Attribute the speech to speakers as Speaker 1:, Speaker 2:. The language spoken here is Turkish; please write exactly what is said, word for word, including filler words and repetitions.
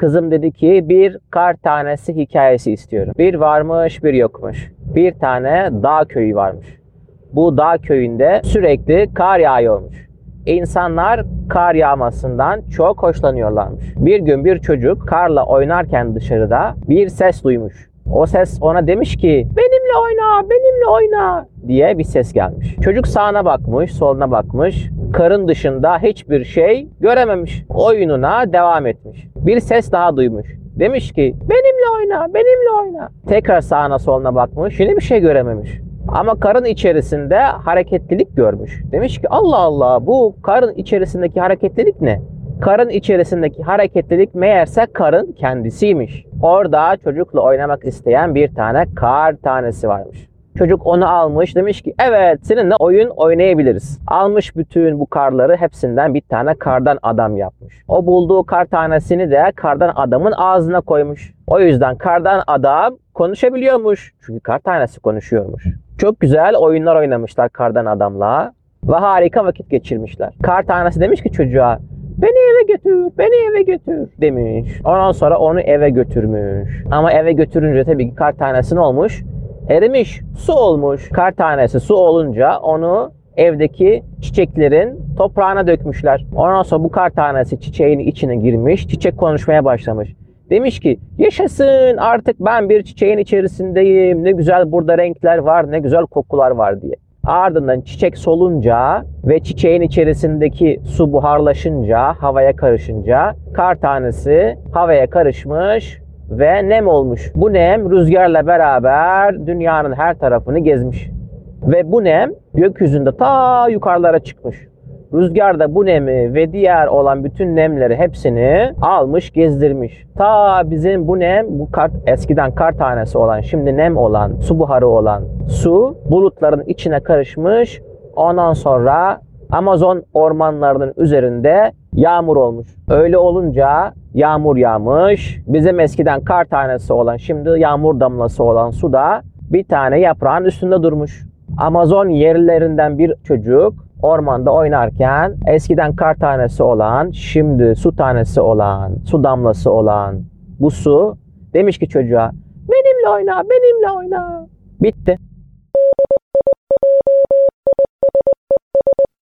Speaker 1: Kızım dedi ki bir kar tanesi hikayesi istiyorum. Bir varmış bir yokmuş. Bir tane dağ köyü varmış. Bu dağ köyünde sürekli kar yağıyormuş. İnsanlar kar yağmasından çok hoşlanıyorlarmış. Bir gün bir çocuk karla oynarken dışarıda bir ses duymuş. O ses ona demiş ki benimle oyna, benimle oyna diye bir ses gelmiş. Çocuk sağına bakmış, soluna bakmış. Karın dışında hiçbir şey görememiş. Oyununa devam etmiş. Bir ses daha duymuş. Demiş ki benimle oyna, benimle oyna. Tekrar sağına soluna bakmış. Yine bir şey görememiş. Ama karın içerisinde hareketlilik görmüş. Demiş ki Allah Allah, bu karın içerisindeki hareketlilik ne? Karın içerisindeki hareketlilik meğerse karın kendisiymiş. Orada çocukla oynamak isteyen bir tane kar tanesi varmış. Çocuk onu almış, demiş ki evet seninle oyun oynayabiliriz. Almış bütün bu karları, hepsinden bir tane kardan adam yapmış. O bulduğu kar tanesini de kardan adamın ağzına koymuş. O yüzden kardan adam konuşabiliyormuş. Çünkü kar tanesi konuşuyormuş. Çok güzel oyunlar oynamışlar kardan adamla ve harika vakit geçirmişler. Kar tanesi demiş ki çocuğa beni eve götür, beni eve götür demiş. Ondan sonra onu eve götürmüş. Ama eve götürünce tabii ki kar tanesi ne olmuş? Erimiş, su olmuş. Kar tanesi su olunca onu evdeki çiçeklerin toprağına dökmüşler. Ondan sonra bu kar tanesi çiçeğin içine girmiş, çiçek konuşmaya başlamış. Demiş ki yaşasın, artık ben bir çiçeğin içerisindeyim. Ne güzel burada renkler var, ne güzel kokular var diye. Ardından çiçek solunca ve çiçeğin içerisindeki su buharlaşınca, havaya karışınca kar tanesi havaya karışmış ve nem olmuş. Bu nem rüzgarla beraber dünyanın her tarafını gezmiş. Ve bu nem gökyüzünde ta yukarılara çıkmış. Rüzgar da bu nemi ve diğer olan bütün nemleri hepsini almış, gezdirmiş. Ta bizim bu nem, bu kar, eskiden kar tanesi olan, şimdi nem olan, su buharı olan su bulutların içine karışmış. Ondan sonra Amazon ormanlarının üzerinde yağmur olmuş. Öyle olunca yağmur yağmış. Bizim eskiden kar tanesi olan, şimdi yağmur damlası olan su da bir tane yaprağın üstünde durmuş. Amazon yerlilerinden bir çocuk ormanda oynarken eskiden kar tanesi olan, şimdi su tanesi olan, su damlası olan bu su demiş ki çocuğa benimle oyna, benimle oyna. Bitti.